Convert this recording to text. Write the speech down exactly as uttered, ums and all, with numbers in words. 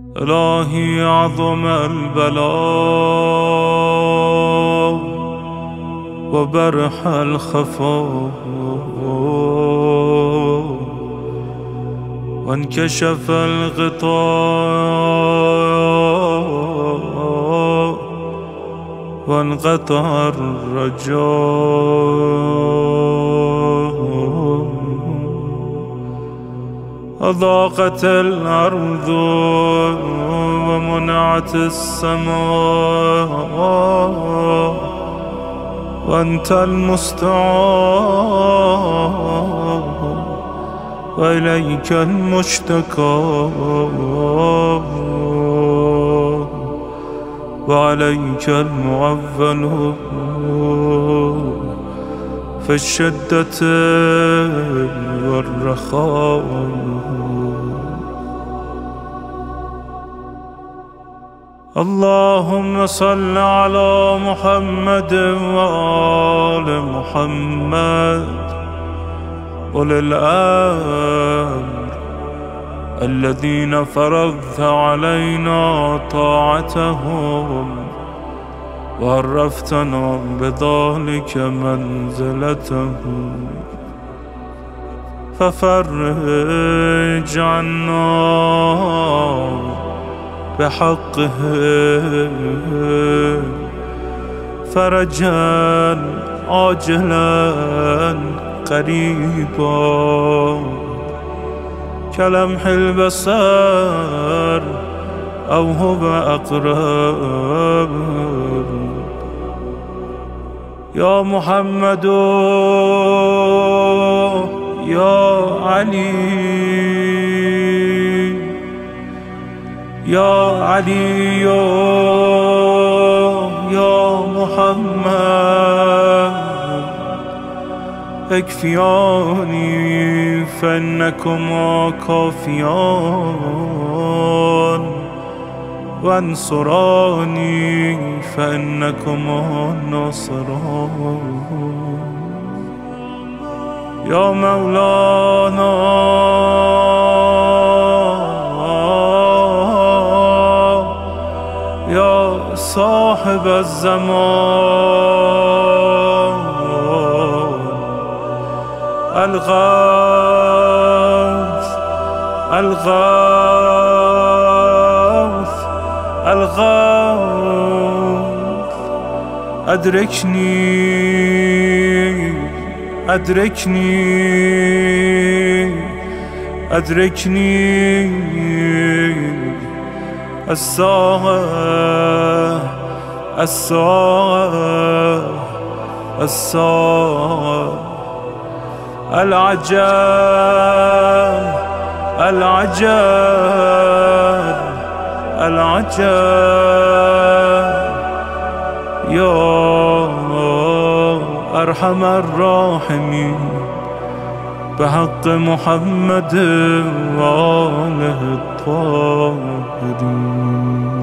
إلهي عظم البلاء وبرح الخفاء وانكشف الغطاء وانقطع الرجاء أضاقت الأرض ومنعت السماء وأنت المستعان وإليك المشتكى وعليك المعول في الشدة والرخاء. اللهم صل على محمد وآل محمد أولي الأمر الذين فرضت علينا طاعتهم وعرفتنا بذلك منزلتهم، ففرج عنا بحقهم فرجا عاجلا قريبا كلمح البصر أو هو أقرب. يا محمد يا علي يا علي يا محمد اكفياني فإنكما كافيان وانصراني فإنكما ناصران. يا مولانا يا صاحب الزمان الغوث الغوث الغوث أدركني أدركني أدركني الساعة الساعة الساعة العجب العجب العجب. يا أرحم الراحمين بحق محمد وآله الطاهرين.